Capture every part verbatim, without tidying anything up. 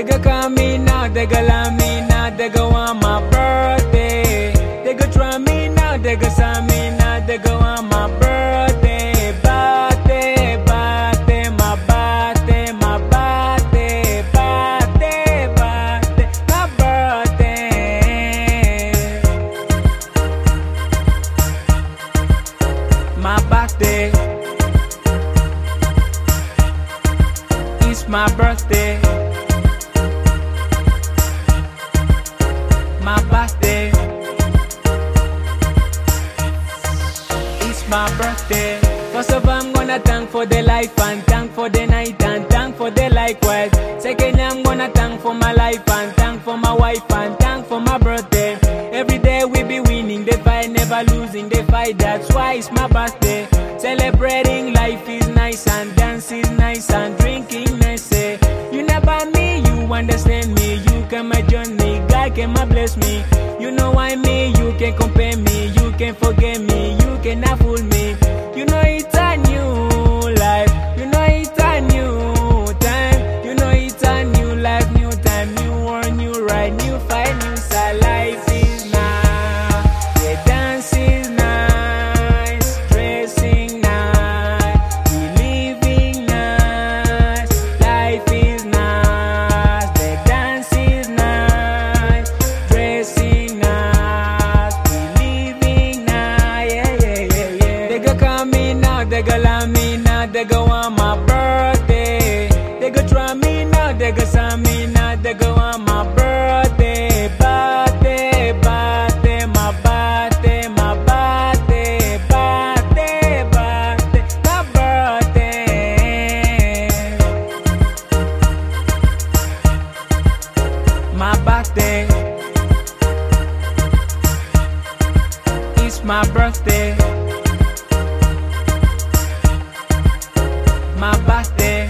go call me now, they go love me now, they go on my birthday. They go try me now, they go saw me now, they go on my birthday. Birthday, birthday, my birthday, my birthday, birthday, birthday, my birthday. My birthday. It's my birthday. My birthday. It's my birthday. First of all, I'm gonna thank for the life and thank for the night and thank for the likewise. Secondly, I'm gonna thank for my life and thank for my wife and thank for my birthday. Every day we be winning the fight, never losing the fight. That's why it's my birthday. Celebrating life is nice and dance is nice and drinking nice. Eh. You never me, you understand me. You can my journey, God can my bless me. You know why me, you can compare me, you can forget me, you cannot fool me. You know it's a new life, you know it's a new time, you know it's a new life, new time, new world, new ride, new fight, new style. Life is nice, the dance is nice, dressing nice, we living nice. Life is nice, the dance is nice, dressing nice, we living nice. Yeah, yeah, yeah, yeah. They go call me now, they go love me now, they go on my birthday. They go try me now, they go saw me now, they go on my birthday. Birthday, birthday, my birthday, my birthday, birthday, birthday, my birthday. My birthday. It's my birthday. My birthday.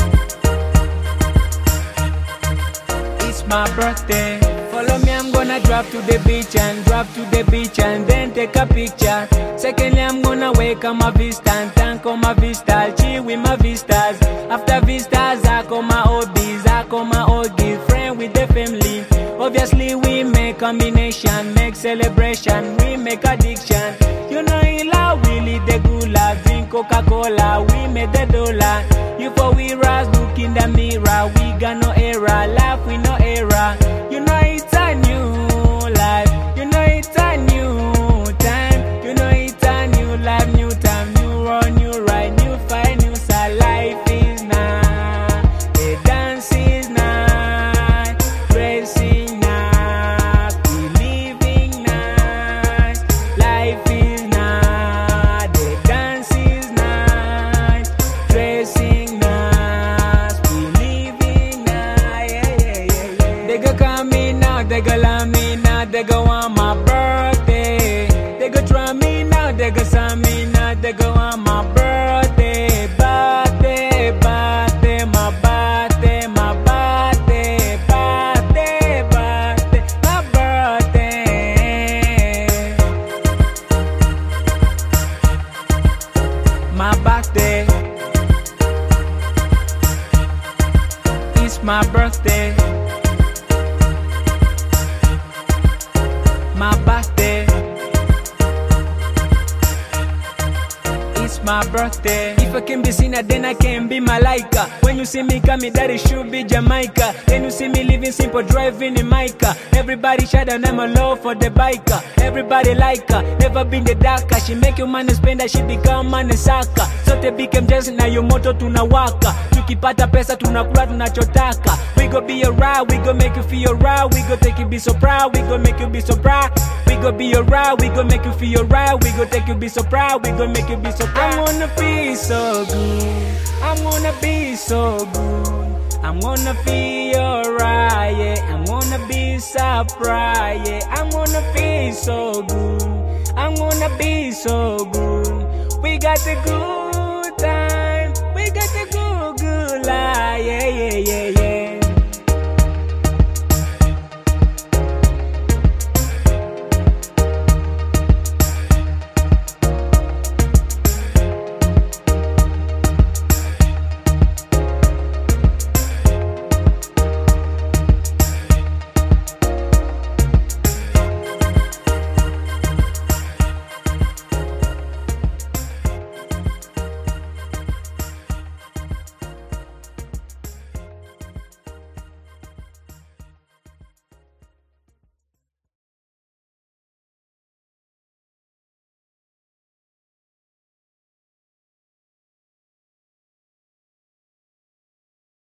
It's my birthday. Follow me, I'm gonna drop to the beach and drop to the beach and then take a picture. Secondly, I'm gonna wake up my vista and thank all my vistas, chill with my vistas. After vistas, I call my hobbies, I call my oldies, friend with the family. Obviously, we make combination, make celebration, we make addiction. You know, in love, we lead the gula, drink Coca-Cola, we made the dollar. You for we rise, look in the mirror, we got no era, laugh with no era. You know, it's a new life, you know, it's a new time, you know, it's a new life, new time, new world, new ride, new fight, new style. Life is nice, the dance is nice, dressing nice, we living nice. Life is nice, the dance is nice, dressing nice, we living nice. Yeah, yeah, yeah, yeah. They go call me now, they go love me now, they go on my birthday. They go try me now, they go saw me now, they go on my birthday. Birthday, birthday, my birthday, my birthday, birthday, birthday, my birthday. My birthday. It's my birthday. My birthday. It's my birthday. If I can be sinner, then I can be Malaika. When you see me coming, that it should be Jamaica. Then you see me living simple, driving in my car. Everybody shout and I'm a love for the biker. Everybody like her, never been the darker. She make you money spend that she become money saka. So te became just na yo moto tunawaka. Tukipata pesa tunakula tunachotaka. We go be alright, we go make you feel right. We go take you be so proud, we go make you be so proud. We go be alright, we go make you feel right. We go take you be so proud, we go make you be so proud. I'm gonna be so good, I'm gonna be so good, I'm gonna feel alright, yeah. I'm gonna be surprised, yeah. I'm gonna feel so good, I'm gonna be so good. We got a good time, we got a good, good life, yeah, yeah, yeah, yeah.